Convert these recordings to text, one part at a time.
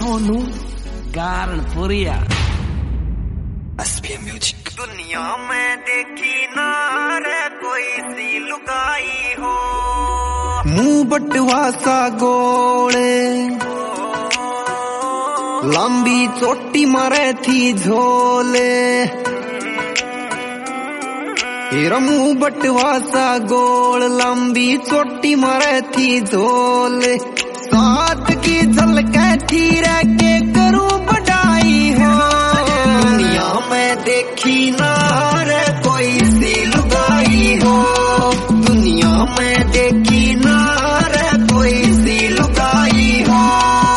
Sonu कारणपुरिया SPM music. दुनिया में देखी ना रे कोई सी लुगाई हो, मुंह बटवा सा गोले, लंबी चोटी मारे थी झोले। तेरा मुंह बटवा सा गोल, लंबी चोटी मारे थी झोले। साथ की झलक थी रह के करूं बढ़ाई हो, दुनिया में देखी ना रे कोई सी लुगाई हो, दुनिया में देखी ना रे कोई सी लुगाई हो।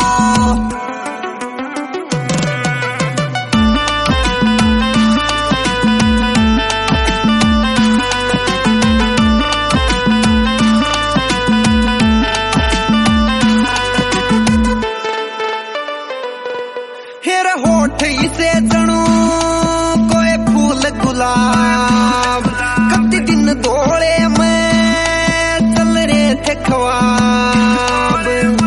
हेर होठ इसे जणू कोई फूल गुलाब, कति दिन दौड़े में चल रहे थे ख्वाब।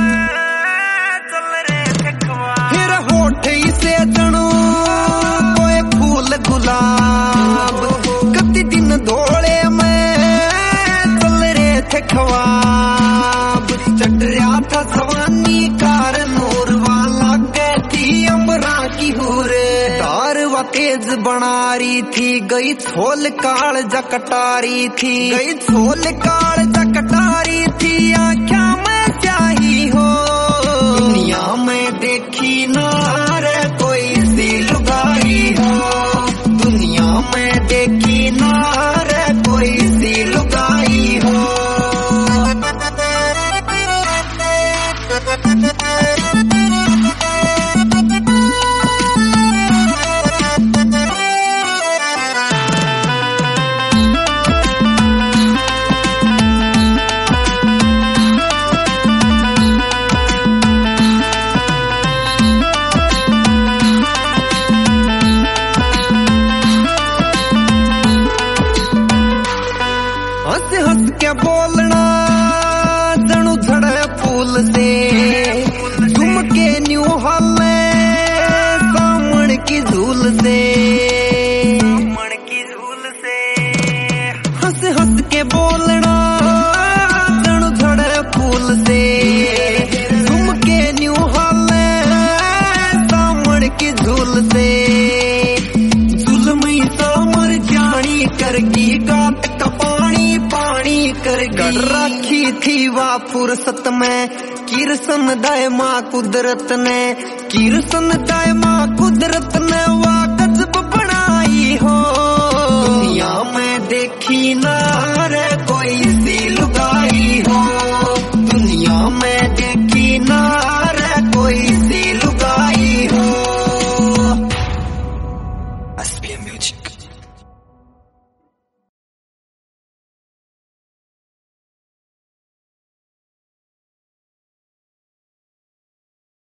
हेर होठ इसे जणू कोई फूल गुलाब, कति दिन दौड़े में चल रहे थे ख्वाब। चढ़ रहा था सवानी कार नूर वाला कहती अमरा की हूरे, तारवा तेज बना रही थी, गई छोल काल जकटारी थी, गई छोल काल जकटारी थी। आँखा में स्याही हो, दुनिया में देखी ना रे कोई सी लुगाई हो, दुनिया में देखी ना रे कोई सी लुगाई हो। हंस हंस के बोलना जणू झड़े फूल से, तुम के न्यू हले सामण की झूल से, मन की झूल से। हंस हंस के बोलना जणू झड़े फूल से, तुम के न्यू हले सामण की झूल से। जुल्मी सामर जानी करगी, गात का पानी पानी करगी। रखी थी वाह फुर्सत में किरसन दाय माँ कुदरत ने, किरसन दाय माँ कुदरत ने वाह गजब बनाई हो, दुनिया में देखी ना रे कोई सी लुगाई हो, दुनिया में देखी ना रे कोई